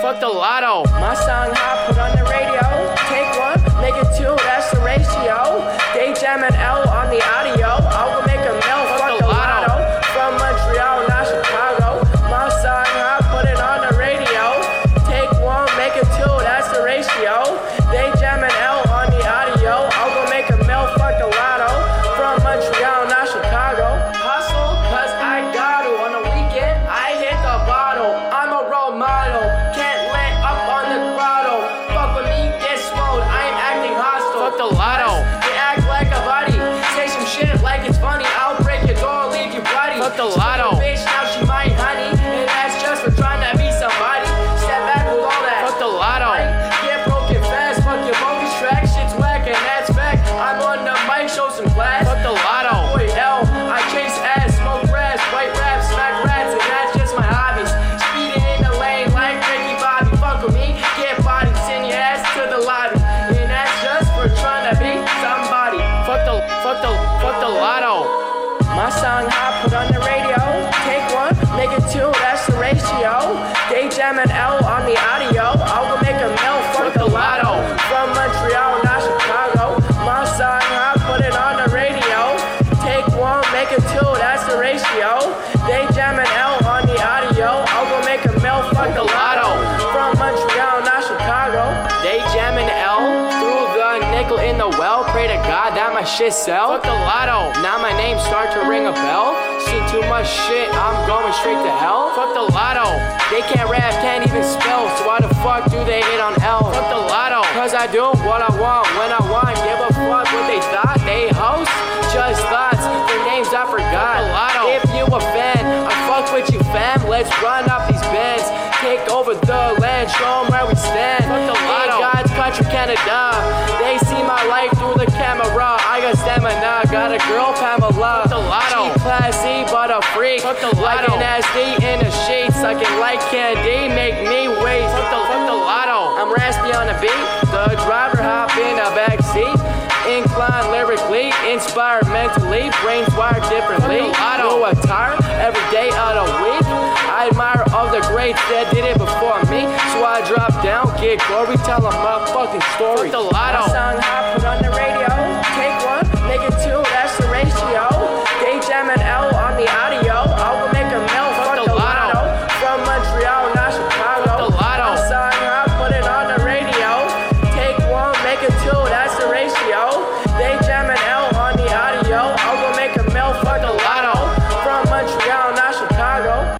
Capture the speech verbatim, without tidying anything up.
Fuck the lotto. My song hot, put on the radio. Take one, make it two, that's the ratio. They jam an L on the audio. I'll go make a mill, fuck, fuck the lotto. lotto. From Montreal, not Chicago. My song hot, put it on the radio. Take one, make it two, that's the ratio. They jam an L on the audio. I'll go make a mill, fuck the lotto. From Montreal, not Chicago. Hustle, cause I got to. On the weekend, I hit the bottle. I'm a role model. Can't let up on the throttle. Fuck with me, get smoked. I'm acting hostile. Fuck the lotto. They act like a buddy. Say some shit like it's funny. I'll break your door, leave you bloody. Fuck the So lotto. Bitch, now she my honey. And that's just for trying to be somebody. Step back with all that. Fuck the lotto. Get broken fast. Fuck your bogus track. Shit's whack and that's fact. I'm on the mic, show some class. Fuck the lotto. Boy, L. I chase ass, smoke grass, white rap, smack rats, and that's just my hobbies. Speeding in the lane like Ricky Bobby. Fuck with me, get body, send your ass to the lobby. And that's just for trying to be somebody. Fuck the, fuck the, fuck the lotto. My song hot, put on the radio. Take one, make it two, that's the ratio. They jam an L on the audio. I'll go make a mill, fuck, fuck the lotto. From Montreal, not Chicago. My song hot, put it on the radio. Take one, make it two, that's the ratio. They jam an L on the audio. I'll go make a mill, fuck the lotto. From Montreal, not Chicago. They jam an L through the nickel in the well. Pray to God that my shit sell. Fuck the lotto. Now my name start to ring a bell. Seen too much shit, I'm going straight to hell. Fuck the lotto. They can't rap, can't even spell. So why the fuck do they hit on L? Fuck the lotto. Cause I do what I want when I want. Give a fuck what they thought. They host just thoughts. Their names I forgot. Fuck the lotto. If you a fan, I fuck with you fam. Let's run up these bands. Take over the land, show 'em where we stand. Fuck the lotto. In God's country, Canada. They see my life through the camera. I got stamina, got a girl, Pamela. Fuck the lotto. She classy, but a freak. Fuck the lotto. Like an S D in the sheets, sucking like candy, make me waste. Fuck the, fuck the lotto. I'm raspy on the beat.